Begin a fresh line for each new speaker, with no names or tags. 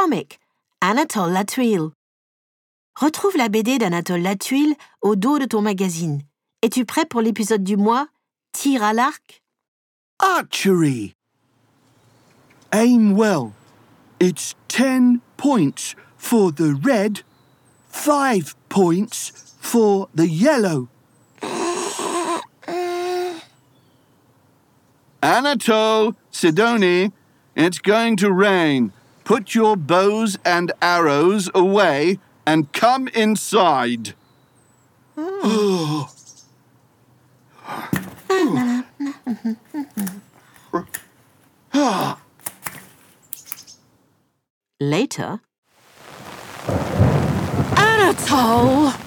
comic, Anatole Latwille. Retrouve la BD d'Anatole Latwille au dos de ton magazine. Es-tu prêt pour l'épisode du mois Tir à l'arc?
Archery. Aim well. It's 10 points for the red, 5 points for the yellow. Anatole, Sidoni, it's going to rain. Put your bows and arrows away and come inside.
Later, Anatole!